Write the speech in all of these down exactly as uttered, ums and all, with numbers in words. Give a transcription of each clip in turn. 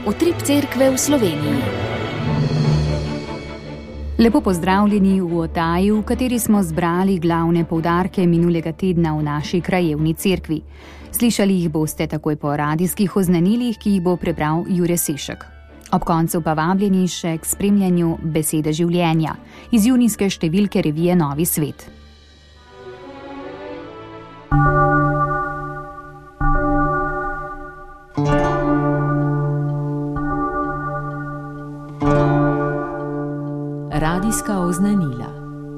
Utrip cerkve v Sloveniji. Lepo pozdravljeni v oddaji, v kateri smo zbrali glavne poudarke minulega tedna v naši krajevni cerkvi. Slišali jih boste takoj po radijskih oznanilih, ki jih bo prebral Jure Sešek. Ob koncu pa vabljeni še k spremljanju Besede življenja iz junijske številke revije Novi svet. Radijska oznanila.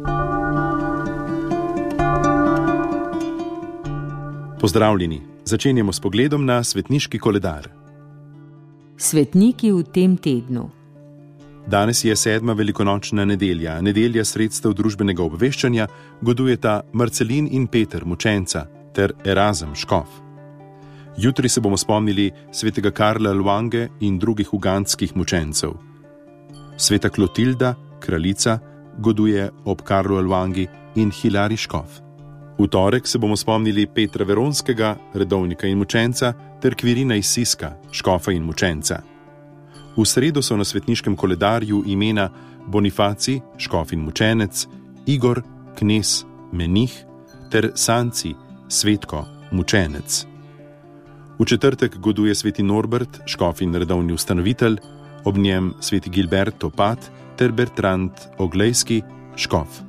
Pozdravljeni. Začenjamo s pogledom na svetniški koledar. Svetniki v tem tednu. Danes je sedma velikonočna nedelja, nedelja sredstev družbenega obveščanja, godujeta Marcelin in Peter, mučenca, ter Erazem, škof. Jutri se bomo spomnili svetega Karla Luange in drugih ugandskih mučencev. Sveta Klotilda, kraljica, goduje ob Karlu Luangi in Hilari, škof. V torek se bomo spomnili Petra Veronskega, redovnika in mučenca, ter Kvirina iz Siska, škofa in mučenca. V sredo so na svetniškem koledarju imena Bonifacij, škof in mučenec, Igor, knez, menih, ter Sanci, svetko, mučenec. V četrtek goduje sveti Norbert, škof in redovni ustanovitelj, ob njem sveti Gilbert Opat ter Bertrand Oglejski, škof.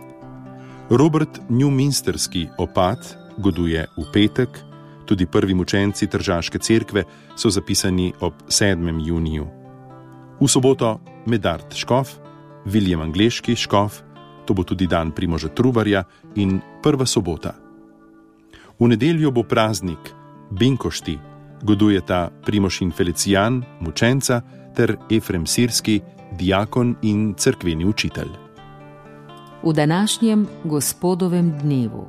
Robert Newminsterski Opat goduje v petek, tudi prvi mučenci Tržaške cerkve so zapisani ob sedmem juniju. V soboto Medard škof, William Angleški škof, to bo tudi dan Primoža Trubarja in prva sobota. V nedeljo bo praznik Binkošti, godujeta Primož in Felicijan, mučenca, ter Efrem Sirski, diakon in cerkveni učitelj. V današnjem gospodovem dnevu.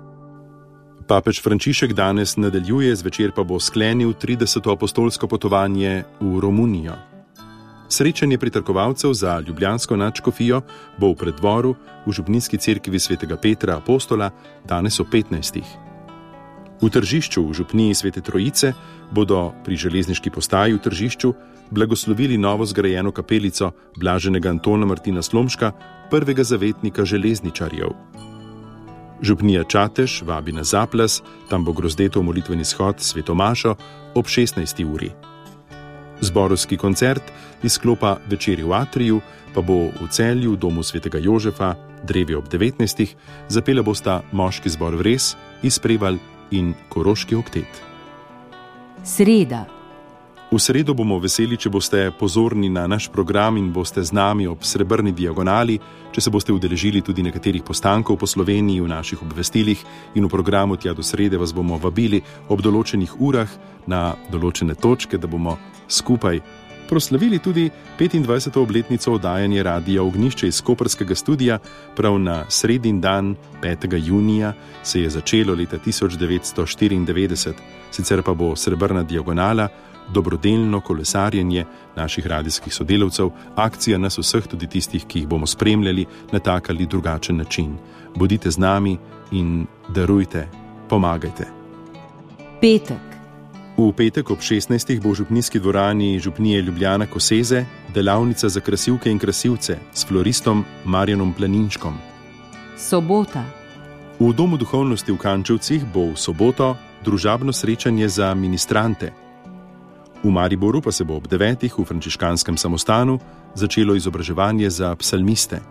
Papež Frančišek danes nadaljuje, zvečer pa bo sklenil trideseto apostolsko potovanje v Romunijo. Srečanje pritrkovalcev za ljubljansko nadškofijo bo v preddvoru v župnijski cerkvi svetega Petra Apostola danes o petnajstih. V Tržišču v župniji Svete Trojice bodo pri železniški postaji v Tržišču blagoslovili novo zgrajeno kapelico blaženega Antona Martina Slomška, prvega zavetnika železničarjev. Župnija Čatež vabi na zaplas, tam bo grozdetov molitveni shod Sveto mašo ob šestnajsti uri. Zborovski koncert iz sklopa Večeri v Atriju pa bo v Celju, domu svetega Jožefa, drevi ob devetnajstih, zapela bosta moški zbor Vres, Izpreval in Koroški oktet. Sreda. V sredo bomo veseli, če boste pozorni na naš program in boste z nami ob srebrni diagonali, če se boste udeležili tudi nekaterih postankov po Sloveniji v naših obvestilih in v programu Tja do srede vas bomo vabili ob določenih urah na določene točke, da bomo skupaj proslavili tudi petindvajseto obletnico oddajanja Radia Ognjišče iz koprskega studia. Prav na sredin dan petega junija se je začelo leta tisoč devetsto štiriindevetdeset, sicer pa bo srebrna diagonala dobrodelno kolesarjenje naših radijskih sodelavcev, akcija nas vseh, tudi tistih, ki jih bomo spremljali na tak ali drugačen način. Bodite z nami in darujte, pomagajte. Petek. V petek ob šestnajstih bo v župnijski dvorani župnije Ljubljana Koseze delavnica za krasilke in krasilce s floristom Marjanom Planinčkom. Sobota. V Domu duhovnosti v Kančevcih bo v soboto družabno srečanje za ministrante. V Mariboru pa se bo ob devetih v frančiškanskem samostanu začelo izobraževanje za psalmiste.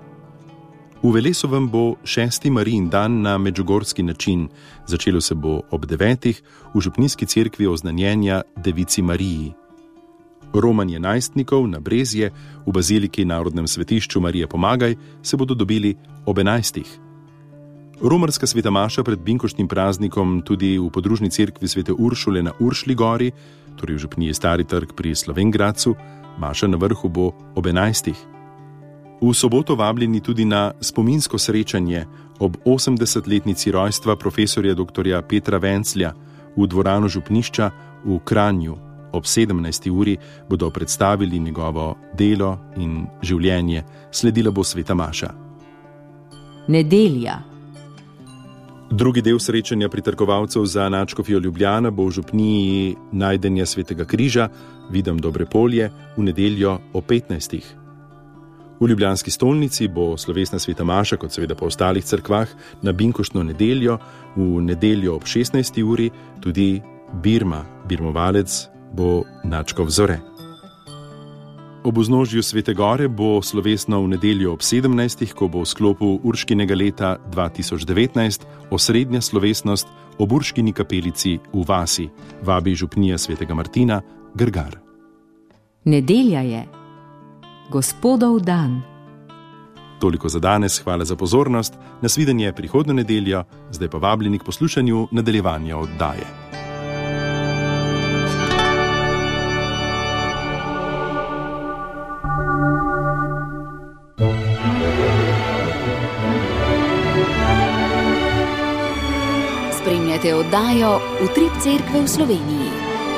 V Velesovem bo šesti Marijin dan na medžugorski način. Začelo se bo ob devetih v župnijski cerkvi oznanjenja Devici Mariji. Romanje najstnikov na Brezje v baziliki Narodnem svetišču Marije Pomagaj se bodo dobili ob enajstih. Romarska sveta maša pred binkoštnim praznikom tudi v podružni cerkvi svete Uršule na Uršli gori, torej v župniji Stari trg pri Slovengradcu, maša na vrhu bo ob enajstih. V soboto vabljeni tudi na spominsko srečanje ob osemdesetletnici rojstva profesorja doktorja Petra Venclja v dvoranu župnišča v Kranju. Ob sedemnajsti uri bodo predstavili njegovo delo in življenje, sledila bo sveta maša. Nedelja. Drugi del srečanja pritrkovalcev za nadškofijo Ljubljana bo v župniji najdenja Svetega križa, Videm Dobre Polje, v nedeljo o petnajstih. V ljubljanski stolnici bo slovesna sveta maša, kot seveda po ostalih cerkvah, na binkoštno nedeljo, v nedeljo ob šestnajsti uri, tudi Birma, birmovalec, bo nadškof Zore. Ob vznožju Svete Gore bo slovesno v nedeljo ob sedemnajstih, ko bo v sklopu Urškinega leta dva tisoč devetnajst osrednja slovesnost ob Urškini kapelici v vasi, vabi župnija Svetega Martina Grgar. Nedelja je Gospodov dan. Toliko za danes, hvala za pozornost, nasvidenje prihodnjo nedeljo, zdaj pa vabljeni k poslušanju nadaljevanja oddaje. Spremljate oddajo Utrip Cerkve v Sloveniji.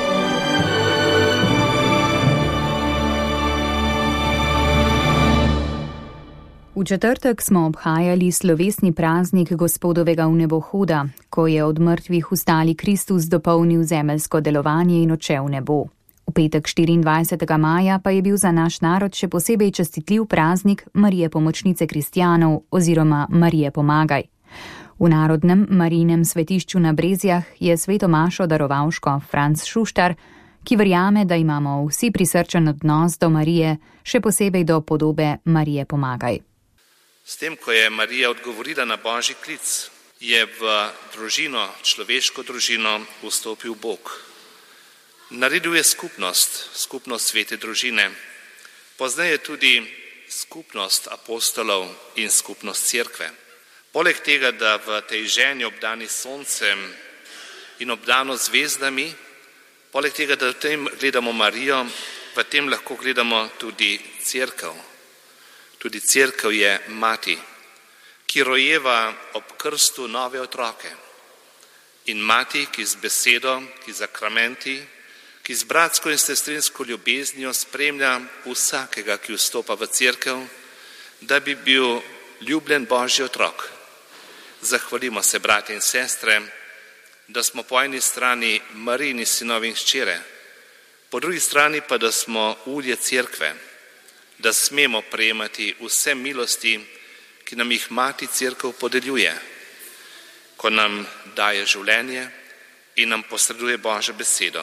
V četrtek smo obhajali slovesni praznik Gospodovega vnebohoda, ko je od mrtvih vstali Kristus dopolnil zemeljsko delovanje in odšel v nebo. V petek štiriindvajsetega maja pa je bil za naš narod še posebej častitljiv praznik Marije Pomočnice kristjanov oziroma Marije Pomagaj. V narodnem Marijinem svetišču na Brezjah je sveto mašo daroval škof Franc Šuštar, ki verjame, da imamo vsi prisrčen odnos do Marije, še posebej do podobe Marije Pomagaj. S tem, ko je Marija odgovorila na božji klic, je v družino, človeško družino, vstopil Bog. Naredil je skupnost, skupnost svete družine, pozneje tudi skupnost apostolov in skupnost cerkve. Poleg tega, da v tej ženi obdani soncem in obdano zvezdami, poleg tega, da v tem gledamo Marijo, v tem lahko gledamo tudi cerkev. Tudi cerkev je mati, ki rojeva ob krstu nove otroke. In mati, ki z besedo, ki z sakramenti, ki z bratsko in sestrinsko ljubeznijo spremlja vsakega, ki vstopa v cerkev, da bi bil ljubljen božji otrok. Zahvalimo se, brati in sestre, da smo po eni strani Marijini sinovi in hčere, po drugi strani pa, da smo ulje cerkve, da smemo prejemati vse milosti, ki nam jih mati cerkev podeljuje, ko nam daje življenje in nam posreduje Božjo besedo.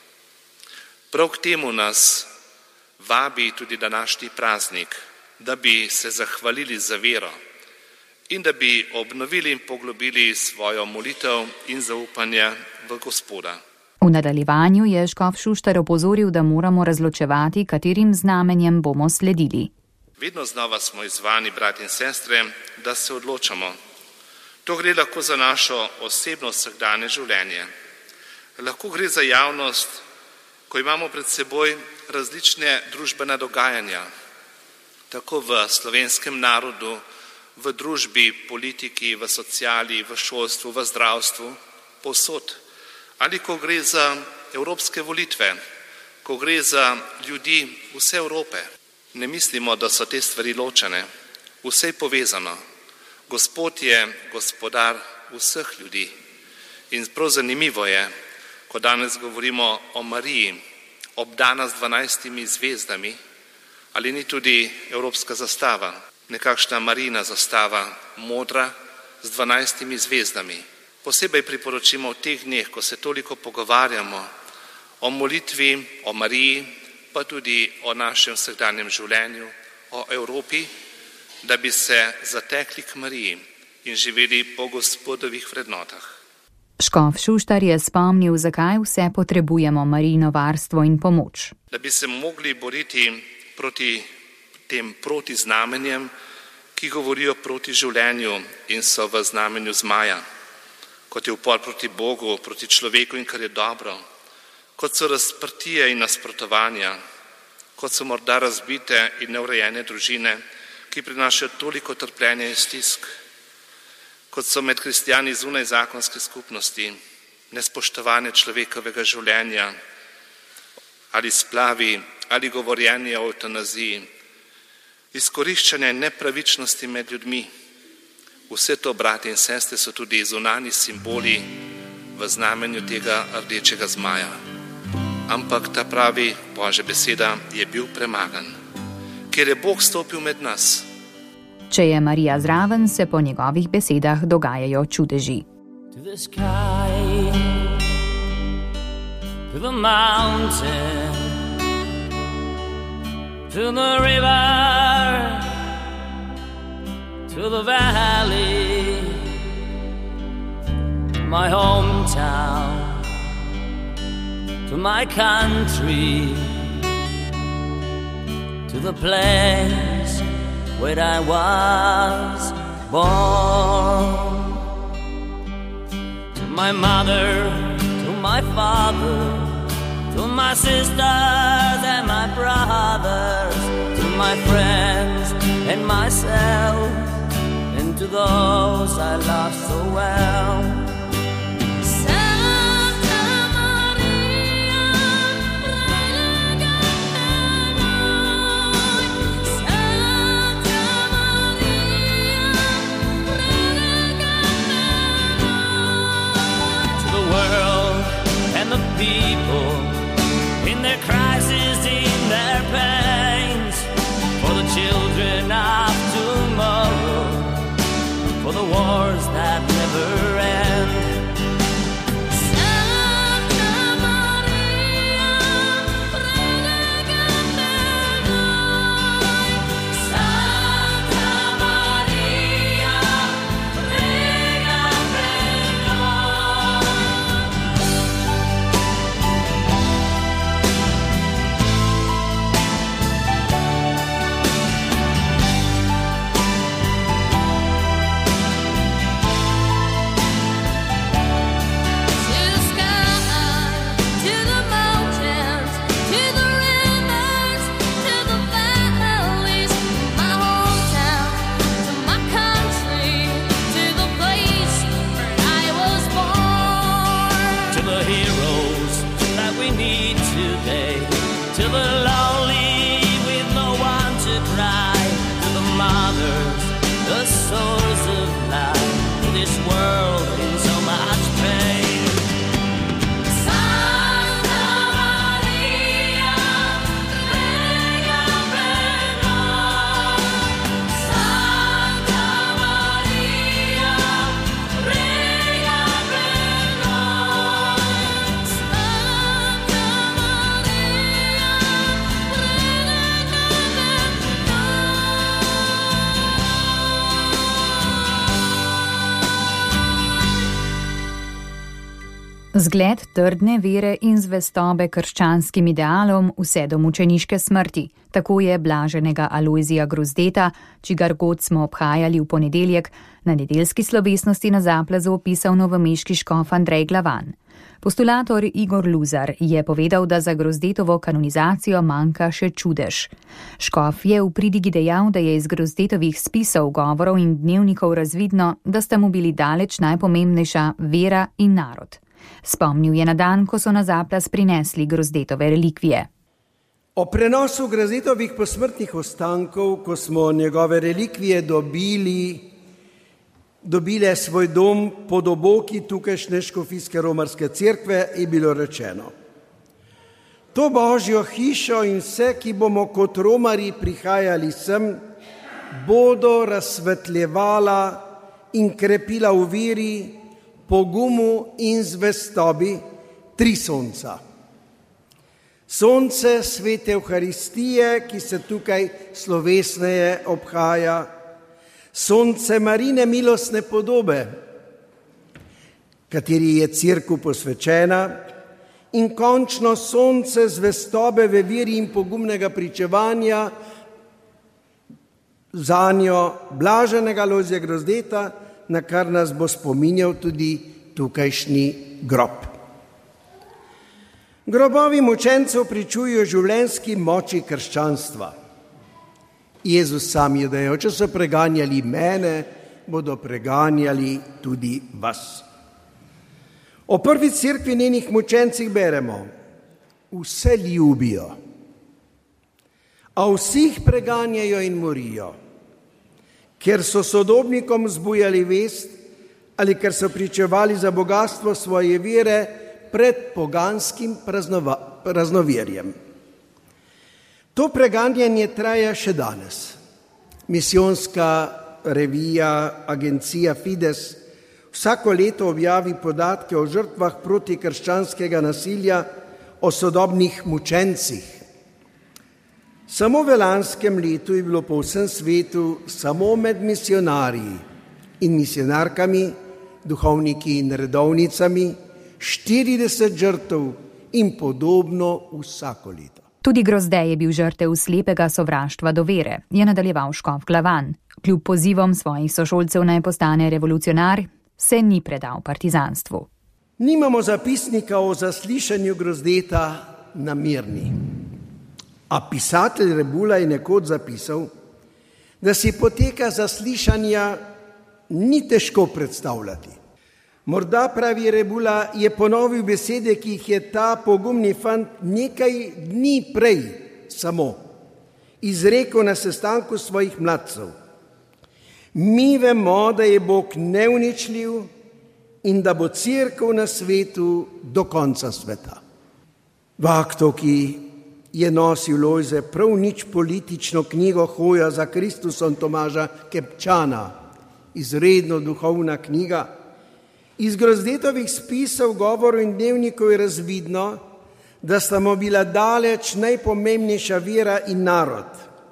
Prav k temu nas vabi tudi današnji praznik, da bi se zahvalili za vero in da bi obnovili in poglobili svojo molitev in zaupanje v Gospoda. V nadaljevanju je škof Šuštar opozoril, da moramo razločevati, katerim znamenjem bomo sledili. Vedno znova smo izzvani, brati in sestre, da se odločamo. To gre lahko za našo osebno vsakdanje življenje. Lahko gre za javnost, ko imamo pred seboj različne družbena dogajanja, tako v slovenskem narodu, v družbi, politiki, v sociali, v šolstvu, v zdravstvu, povsod. Ali ko gre za evropske volitve, ko gre za ljudi vse Evrope. Ne mislimo, da so te stvari ločene, vse je povezano. Gospod je gospodar vseh ljudi. In prav zanimivo je, ko danes govorimo o Mariji, obdana z dvanajstimi zvezdami, ali ni tudi evropska zastava, nekakšna Marijina zastava, modra z dvanajstimi zvezdami. Posebej priporočimo v teh dneh, ko se toliko pogovarjamo o molitvi, o Mariji, pa tudi o našem vsakdanjem življenju, o Evropi, da bi se zatekli k Mariji in živeli po Gospodovih vrednotah. Škof Šuštar je spomnil, zakaj vse potrebujemo Marijino varstvo in pomoč. Da bi se mogli boriti proti tem protiznamenjem, ki govorijo proti življenju in so v znamenju zmaja, kot je upor proti Bogu, proti človeku in kar je dobro, kot so razprtije in nasprotovanja, kot so morda razbite in neurejene družine, ki prinašajo toliko trpljenja in stisk, kot so med kristjani zunaj zakonske skupnosti, nespoštovanje človekovega življenja, ali splavi, ali govorjenje o evtanaziji, izkoriščanje nepravičnosti med ljudmi. Vse to, brati in sestre, so tudi zunanji simboli v znamenju tega rdečega zmaja. Ampak ta pravi Božja beseda je bil premagan, ker je Bog stopil med nas. Če je Marija zraven, se po njegovih besedah dogajajo čudeži. To the sky, to the mountain, to the river, to the valley, to my hometown, to my country, to the place where I was born. To my mother, to my father, to my sisters and my brothers, to my friends and myself, and to those I love so well. People in their crises, in their pains, for the children of tomorrow, for the wars that never end. Zgled trdne vere in zvestobe krščanskim idealom vse do mučeniške smrti. Tako je blaženega Alojzija Grozdeta, čigar god smo obhajali v ponedeljek, na nedeljski slovesnosti na Zaplazu opisal novomeški škof Andrej Glavan. Postulator Igor Luzar je povedal, da za Grozdetovo kanonizacijo manjka še čudež. Škof je v pridigi dejal, da je iz Grozdetovih spisov, govorov in dnevnikov razvidno, da sta mu bili daleč najpomembnejša vera in narod. Spomnil je na dan, ko so na Zaplaz prinesli Grozdetove relikvije. O prenosu Grozdetovih posmrtnih ostankov, ko smo njegove relikvije dobili, dobile svoj dom pod oboki tukajšnje škofijske romarske cerkve, je bilo rečeno: to Božjo hišo in vse, ki bomo kot romari prihajali sem, bodo razsvetljevala in krepila v veri, pogumu in zvestobi tri sonca. Sonce svete Evharistije, ki se tukaj slovesneje obhaja, sonce Marine milostne podobe, kateri je cerkev posvečena, in končno sonce zvestobe v veri in pogumnega pričevanja zanjo blaženega Alojzija Grozdeta, na kar nas bo spominjal tudi tukajšnji grob. Grobovi mučencev pričujejo življenjski moči krščanstva. Jezus sam je dejal: če so preganjali mene, bodo preganjali tudi vas. O prvi cerkvi njenih mučencih beremo: vse ljubijo, a vsi jih preganjajo in morijo. ker so sodobnikom zbujali vest ali ker so pričevali za bogatstvo svoje vere pred poganskim praznova, praznoverjem. To preganjanje traja še danes. Misijonska revija, agencija Fides vsako leto objavi podatke o žrtvah protikrščanskega nasilja, o sodobnih mučencih. Samo v lanskem letu je bilo po vsem svetu samo med misionarji in misionarkami, duhovniki in redovnicami štirideset žrtev in podobno vsako leto. Tudi Grozdej je bil žrtev slepega sovraštva do vere, je nadaljeval škof Glavan. Kljub pozivom svojih sošolcev naj postane revolucionar, se ni predal partizanstvu. Nimamo zapisnika o zaslišanju Grozdeta na Mirni. A pisatelj Rebula je nekoč zapisal, da si poteka zaslišanja ni težko predstavljati. Morda, pravi Rebula, je ponovil besede, ki jih je ta pogumni fant nekaj dni prej samo izrekel na sestanku svojih mladcev. Mi vemo, da je Bog neuničljiv in da bo cerkev na svetu do konca sveta. V aktu, ki je nosil Lojze prav nič politično knjigo Hoja za Kristusom Tomaža Kepčana, izredno duhovna knjiga. Iz Grozdetovih spisov, govorov in dnevnikov je razvidno, da sta mu bila daleč najpomembnejša vera in narod.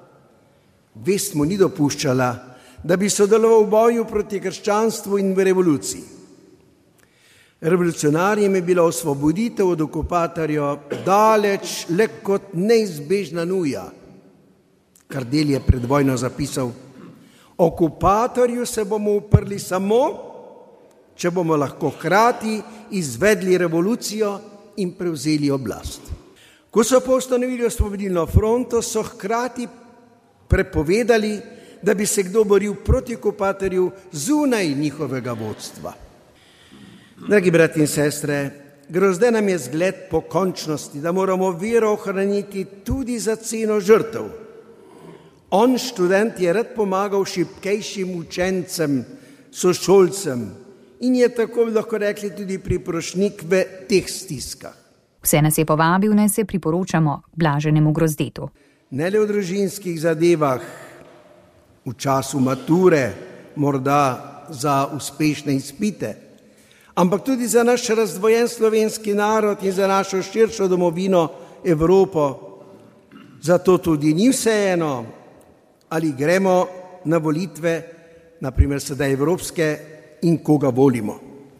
Vest mu ni dopuščala, da bi sodeloval v boju proti krščanstvu in v revoluciji. Revolucionarjem je bila osvoboditev od okupatorjev daleč le kot neizbežna nuja. Kardelj je pred vojno zapisal: okupatorju se bomo uprli samo, če bomo lahko hkrati izvedli revolucijo in prevzeli oblast. Ko so pa ustanovili osvobodilno fronto, so hkrati prepovedali, da bi se kdo boril proti okupatorju zunaj njihovega vodstva. Dragi brati in sestre, Grozdej nam je zgled pokončnosti, da moramo vero ohraniti tudi za ceno žrtev. On, študent, je rad pomagal šibkejšim učencem, sošolcem in je tako lahko rekli tudi priprošnik v teh stiskah. Vse nas je povabil, naj se priporočamo blaženemu Grozdetu. Ne le v družinskih zadevah, v času mature, morda za uspešne izpite, ampak tudi za naš razdvojen slovenski narod in za našo širšo domovino Evropo. Zato tudi ni vseeno, ali gremo na volitve, naprimer sedaj evropske, in koga volimo.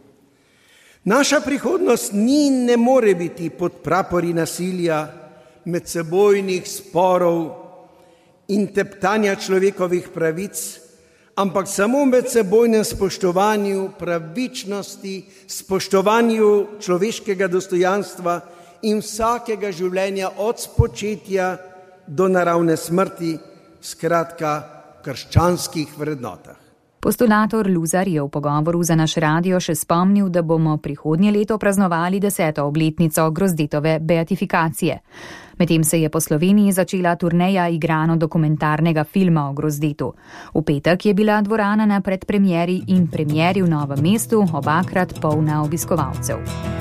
Naša prihodnost ni in ne more biti pod prapori nasilja, medsebojnih sporov in teptanja človekovih pravic, ampak samo v medsebojnem spoštovanju pravičnosti, spoštovanju človeškega dostojanstva in vsakega življenja od spočetja do naravne smrti, skratka krščanskih vrednotah. Postulator Luzar je v pogovoru za naš radio še spomnil, da bomo prihodnje leto praznovali deseto obletnico Grozdetove beatifikacije. Medtem se je po Sloveniji začela turneja igrano-dokumentarnega filma o Grozdetu. V petek je bila dvorana na predpremieri in premieri v Novem mestu obakrat polna obiskovalcev.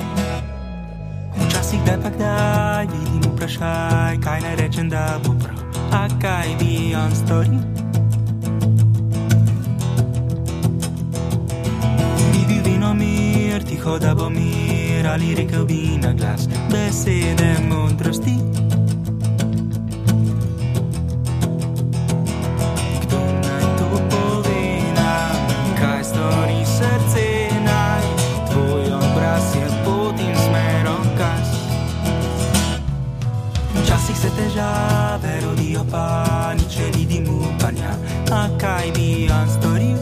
Včasih da pa kdaj vidim vprašaj, kaj naj rečem, da bo prav, a kaj bi on storil? Mir, tiho da bo mir, ali rekel bi na glas besede modrosti. Kdo naj to pove nam, kaj stori srce naj, tvoj obraz je pot in smerokaz. Včasih se težave rodijo pa nič vidim upanja, a kaj bi on storil?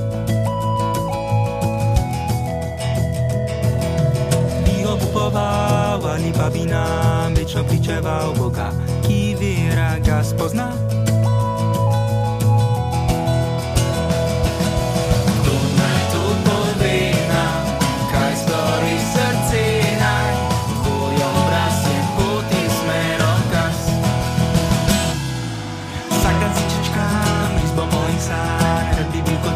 Ali pa bi nam večno pričeval Boga, ki vera ga spozna. Kdo naj to pove nam, kaj stori srce naj, tvoj obraz je pot in smerokaz. Vsak dan si čečkam izbo mojih sanj, rad bi bil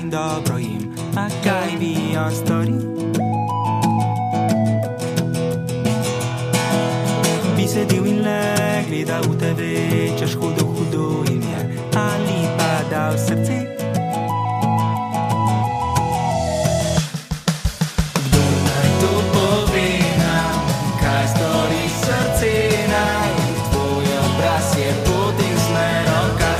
in dobro jim, a kaj bi on storil? Bi sedel in le gledal v tebe, češ hudo, hudo jim je, ali pa dal srce? Kdo naj to pove nam, kaj stori srce naj, tvoj obraz je pot in smerokaz.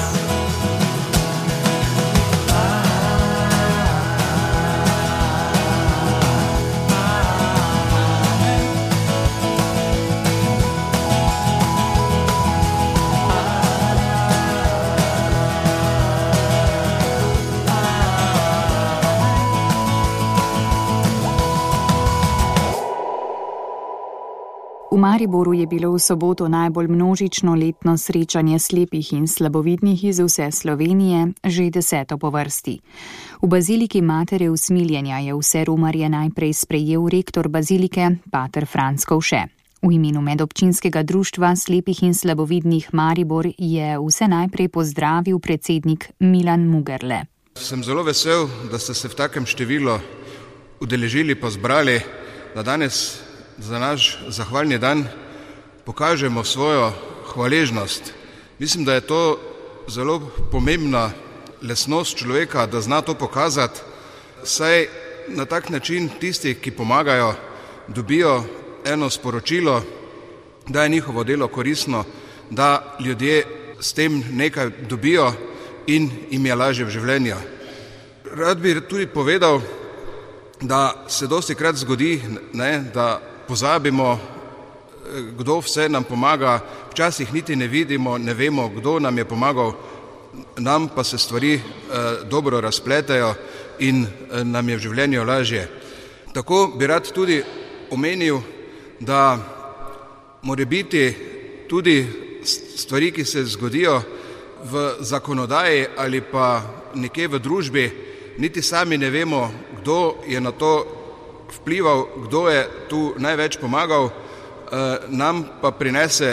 V Mariboru je bilo v soboto najbolj množično letno srečanje slepih in slabovidnih iz vse Slovenije, že deseto po vrsti. V baziliki Matere usmiljenja je vse romarje najprej sprejel rektor bazilike, pater Franc Kovše. V imenu medobčinskega društva slepih in slabovidnih Maribor je vse najprej pozdravil predsednik Milan Mugerle. Sem zelo vesel, da ste se v takem številu udeležili pa zbrali, da danes za naš zahvalni dan pokažemo svojo hvaležnost. Mislim, da je to zelo pomembna lastnost človeka, da zna to pokazati, saj na tak način tisti, ki pomagajo, dobijo eno sporočilo, da je njihovo delo koristno, da ljudje s tem nekaj dobijo in jim je lažje v življenju. Rad bi tudi povedal, da se dosti krat zgodi, ne, da pozabimo, kdo vse nam pomaga, včasih niti ne vidimo, ne vemo, kdo nam je pomagal, nam pa se stvari eh, dobro razpletejo in eh, nam je v življenju lažje. Tako bi rad tudi omenil, da mora biti tudi stvari, ki se zgodijo v zakonodaji ali pa nekje v družbi, niti sami ne vemo, kdo je na to vplival, kdo je tu največ pomagal, nam pa prinese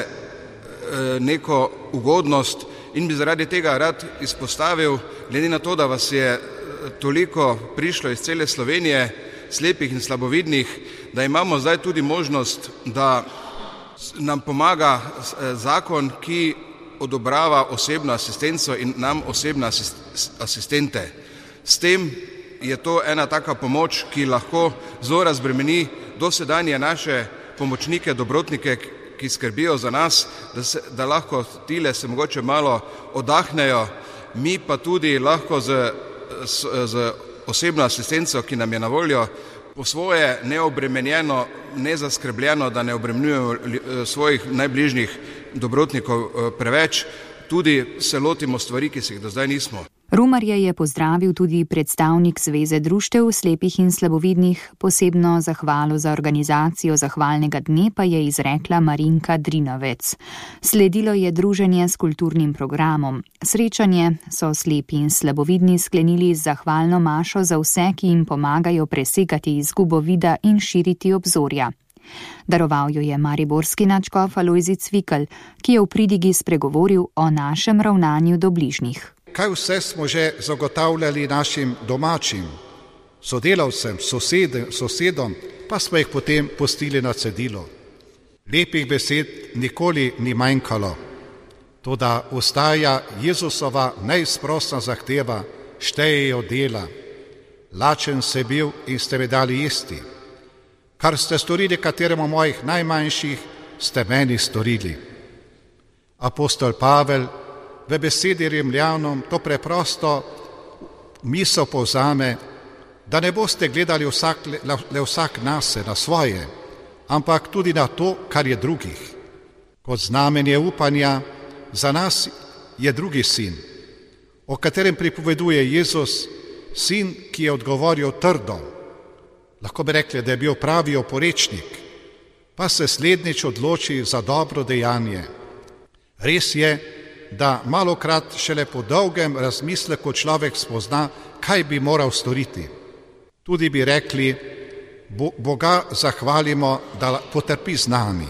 neko ugodnost in bi zaradi tega rad izpostavil, glede na to, da vas je toliko prišlo iz cele Slovenije, slepih in slabovidnih, da imamo zdaj tudi možnost, da nam pomaga zakon, ki odobrava osebno asistenco in nam osebne asistente. S tem je to ena taka pomoč, ki lahko zelo razbremeni dosedanje naše pomočnike, dobrotnike, ki skrbijo za nas, da, se, da lahko tile se mogoče malo oddahnejo, mi pa tudi lahko z, z, z osebno asistenco, ki nam je na voljo, po svoje neobremenjeno, nezaskrbljeno, da ne obremenjujemo svojih najbližnjih dobrotnikov preveč, tudi se lotimo stvari, ki se jih do zdaj nismo. Romarje je pozdravil tudi predstavnik Zveze društev slepih in slabovidnih, posebno zahvalo za organizacijo zahvalnega dne pa je izrekla Marinka Drinovec. Sledilo je druženje s kulturnim programom. Srečanje so slepi in slabovidni sklenili z zahvalno mašo za vse, ki jim pomagajo presegati izgubo vida in širiti obzorja. Daroval jo je mariborski nadškof Alojzij Cvikl, ki je v pridigi spregovoril o našem ravnanju do bližnjih. Kaj vse smo že zagotavljali našim domačim, sodelavcem, sosedem, sosedom, pa smo jih potem pustili na cedilu. Lepih besed nikoli ni manjkalo, toda ostaja Jezusova neizprosna zahteva, štejejo dela. Lačen se bil in ste mi dali jesti. Kar ste storili kateremu mojih najmanjših, ste meni storili. Apostol Pavel v besedi Rimljanom to preprosto misel povzame, da ne boste gledali vsak, le, le vsak nase, na svoje, ampak tudi na to, kar je drugih. Kot znamenje upanja za nas je drugi sin, o katerem pripoveduje Jezus, sin, ki je odgovoril trdo. Lahko bi rekli, da je bil pravi oporečnik, pa se slednjič odloči za dobro dejanje. Res je, da malokrat šele po dolgem razmisleku človek spozna, kaj bi moral storiti. Tudi bi rekli, bo, Boga zahvalimo, da potrpi z nami.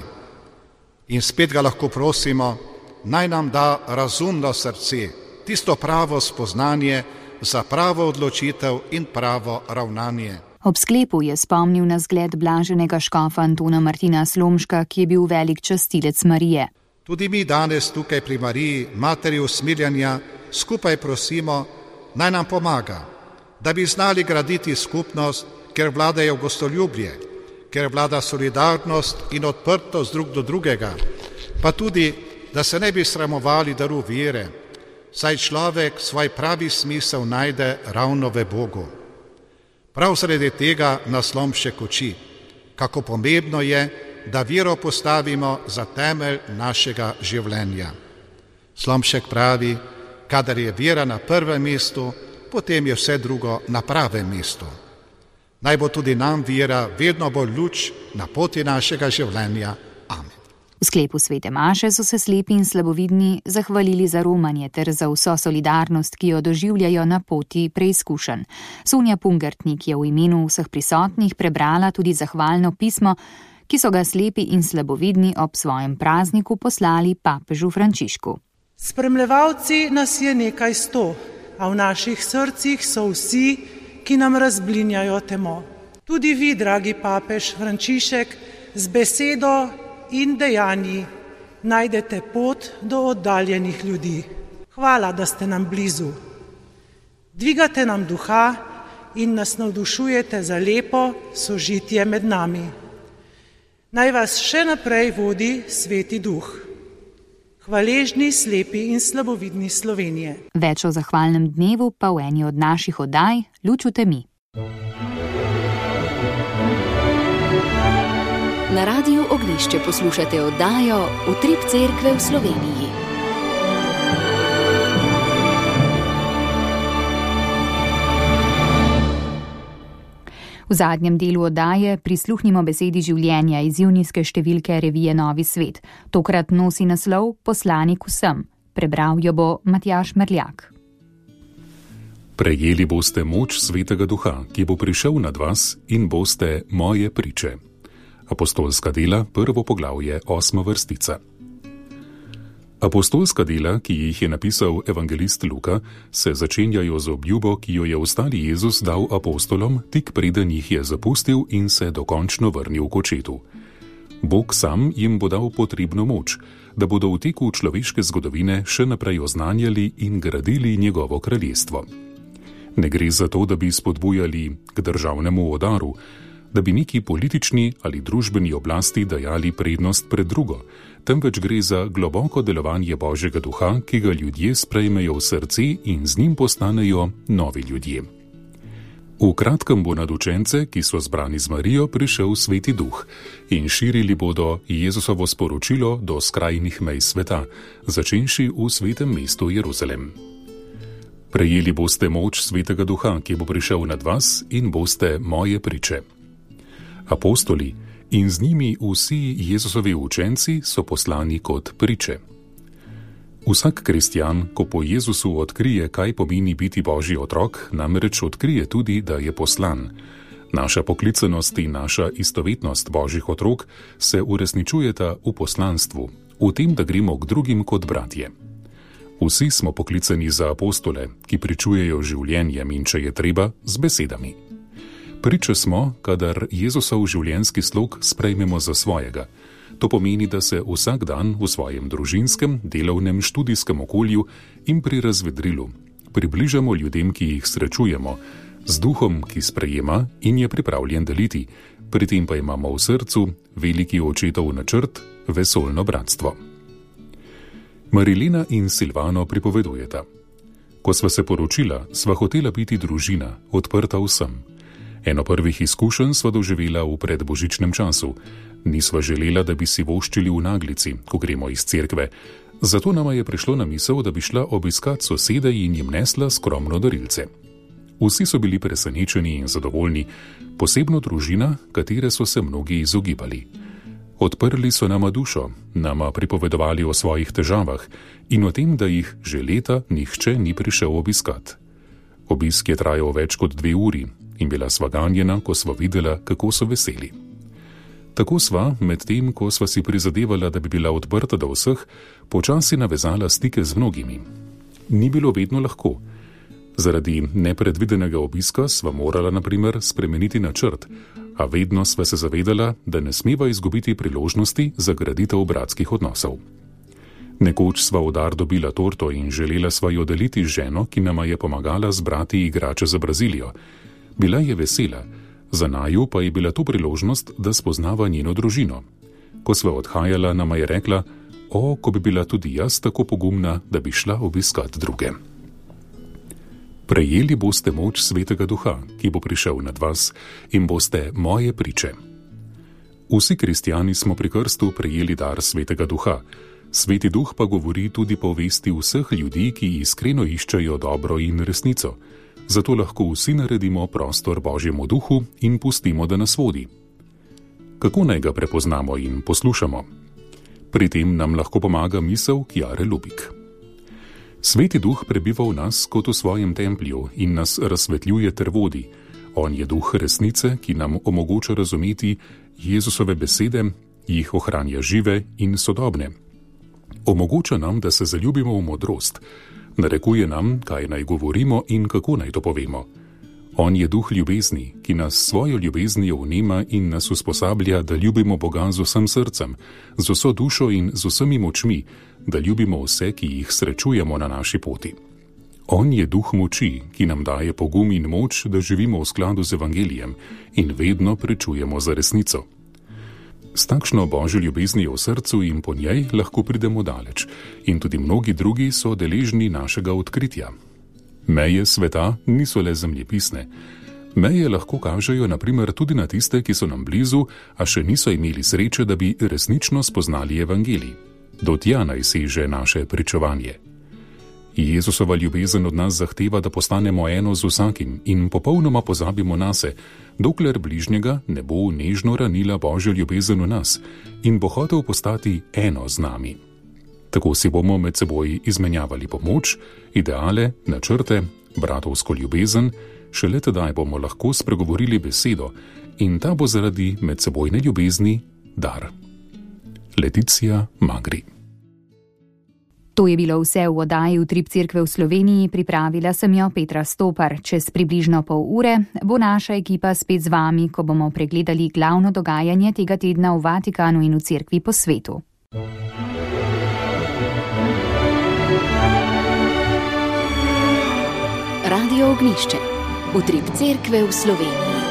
In spet ga lahko prosimo, naj nam da razumno srce, tisto pravo spoznanje, za pravo odločitev in pravo ravnanje. Ob sklepu je spomnil na zgled blaženega škofa Antona Martina Slomška, ki je bil velik častilec Marije. Tudi mi danes tukaj pri Mariji, materi usmiljanja, skupaj prosimo, naj nam pomaga, da bi znali graditi skupnost, ker vladajo gostoljubje, ker vlada solidarnost in odprtost drug do drugega, pa tudi, da se ne bi sramovali daru vere, saj človek svoj pravi smisel najde ravno v Bogu. Prav zaradi tega nas Slomšek uči, kako pomembno je, da vero postavimo za temelj našega življenja. Slomšek pravi, kadar je vera na prvem mestu, potem je vse drugo na pravem mestu. Naj bo tudi nam vera vedno bolj luč na poti našega življenja. Amen. V sklepu svete maše so se slepi in slabovidni zahvalili za romanje ter za vso solidarnost, ki jo doživljajo na poti preizkušenj. Sonja Pungertnik je v imenu vseh prisotnih prebrala tudi zahvalno pismo, ki so ga slepi in slabovidni ob svojem prazniku poslali papežu Frančišku. Spremljevalci nas je nekaj sto, a v naših srcih so vsi, ki nam razblinjajo temo. Tudi vi, dragi papež Frančišek, z besedo in dejanji najdete pot do oddaljenih ljudi. Hvala, da ste nam blizu. Dvigate nam duha in nas navdušujete za lepo sožitje med nami. Naj vas še naprej vodi Sveti Duh. Hvaležni, slepi in slabovidni Slovenije. Več o zahvalnem dnevu pa v eni od naših oddaj Luč v temi. Na Radiu Ognjišče poslušate oddajo Utrip Cerkve v Sloveniji. V zadnjem delu oddaje prisluhnimo besedi življenja iz junijske številke revije Novi svet. Tokrat nosi naslov Poslanik vsem. Prebral jo bo Matjaž Merljak. Prejeli boste moč Svetega Duha, ki bo prišel nad vas in boste moje priče. Apostolska dela, prvo poglavje, osma vrstica. Apostolska dela, ki jih je napisal evangelist Luka, se začenjajo z obljubo, ki jo je ostali Jezus dal apostolom, tik preden jih je zapustil in se dokončno vrnil k očetu. Bog sam jim bo dal potrebno moč, da bodo v teku človeške zgodovine še naprej oznanjali in gradili njegovo kraljestvo. Ne gre za to, da bi spodbujali k državnemu udaru, da bi neki politični ali družbeni oblasti dajali prednost pred drugo, temveč gre za globoko delovanje Božjega Duha, ki ga ljudje sprejmejo v srce in z njim postanejo novi ljudje. V kratkem bo nad učence, ki so zbrani z Marijo, prišel Sveti Duh in širili bodo Jezusovo sporočilo do skrajnih mej sveta, začenši v svetem mestu Jeruzalem. Prejeli boste moč Svetega Duha, ki bo prišel nad vas in boste moje priče. Apostoli in z njimi vsi Jezusovi učenci so poslani kot priče. Vsak kristjan, ko po Jezusu odkrije, kaj pomeni biti Božji otrok, namreč odkrije tudi, da je poslan. Naša poklicanost in naša istovetnost Božjih otrok se uresničujeta v poslanstvu, v tem, da gremo k drugim kot bratje. Vsi smo poklicani za apostole, ki pričujejo življenjem in, če je treba, z besedami. Priče smo, kadar Jezusov življenjski slog sprejmemo za svojega. To pomeni, da se vsak dan v svojem družinskem, delovnem, študijskem okolju in pri razvedrilu približamo ljudem, ki jih srečujemo, z duhom, ki sprejema in je pripravljen deliti, pri tem pa imamo v srcu veliki očetov načrt, vesoljno bratstvo. Marilena in Silvano pripovedujeta. Ko sva se poročila, sva hotela biti družina, odprta vsem. Eno prvih izkušenj sva doživela v predbožičnem času. Nisva želela, da bi si voščili v naglici, ko gremo iz cerkve. Zato nama je prišlo na misel, da bi šla obiskat sosede in jim nesla skromno darilce. Vsi so bili presenečeni in zadovoljni, posebno družina, katere so se mnogi izogibali. Odprli so nama dušo, nama pripovedovali o svojih težavah in o tem, da jih že leta nihče ni prišel obiskat. Obisk je trajal več kot dve uri in bila sva ganjena, ko sva videla, kako so veseli. Tako sva, med tem, ko sva si prizadevala, da bi bila odprta do vseh, počasi navezala stike z mnogimi. Ni bilo vedno lahko. Zaradi nepredvidenega obiska sva morala na primer spremeniti načrt, a vedno sva se zavedala, da ne smeva izgubiti priložnosti za graditev bratskih odnosov. Nekoč sva v dar dobila torto in želela sva jo deliti z ženo, ki nama je pomagala zbrati igrače za Brazilijo. Bila je vesela, za naju pa je bila to priložnost, da spoznava njeno družino. Ko sva odhajala, nama je rekla: o, ko bi bila tudi jaz tako pogumna, da bi šla obiskat druge. Prejeli boste moč Svetega Duha, ki bo prišel nad vas, in boste moje priče. Vsi kristjani smo pri krstu prejeli dar Svetega Duha. Sveti Duh pa govori tudi po vesti vseh ljudi, ki iskreno iščejo dobro in resnico. Zato lahko vsi naredimo prostor Božjemu Duhu in pustimo, da nas vodi. Kako naj ga prepoznamo in poslušamo? Pri tem nam lahko pomaga misel Kjare Lubik. Sveti Duh prebiva v nas kot v svojem templju in nas razsvetljuje ter vodi. On je duh resnice, ki nam omogoča razumeti Jezusove besede, jih ohranja žive in sodobne. Omogoča nam, da se zaljubimo v modrost. Narekuje nam, kaj naj govorimo in kako naj to povemo. On je duh ljubezni, ki nas svojo ljubeznijo vnema in nas usposablja, da ljubimo Boga z vsem srcem, z vso dušo in z vsemi močmi, da ljubimo vse, ki jih srečujemo na naši poti. On je duh moči, ki nam daje pogum in moč, da živimo v skladu z evangelijem in vedno prečujemo za resnico. S takšno Božjo ljubeznijo v srcu in po njej lahko pridemo daleč in tudi mnogi drugi so deležni našega odkritja. Meje sveta niso le zemljepisne. Meje lahko kažejo na primer tudi na tiste, ki so nam blizu, a še niso imeli sreče, da bi resnično spoznali evangelij. Do tja naj seže naše pričevanje. Jezusova ljubezen od nas zahteva, da postanemo eno z vsakim in popolnoma pozabimo nase, dokler bližnjega ne bo nežno ranila Božja ljubezen v nas in bo hotel postati eno z nami. Tako si bomo med seboj izmenjavali pomoč, ideale, načrte, bratovsko ljubezen, šele tedaj bomo lahko spregovorili besedo in ta bo zaradi medsebojne ljubezni dar. Leticija Magri. To je bilo vse v oddaji Utrip Cerkve v Sloveniji, pripravila sem jo Petra Stopar. Čez približno pol ure bo naša ekipa spet z vami, ko bomo pregledali glavno dogajanje tega tedna v Vatikanu in v Cerkvi po svetu. Radio Ognišče. Utrip Cerkve v Sloveniji.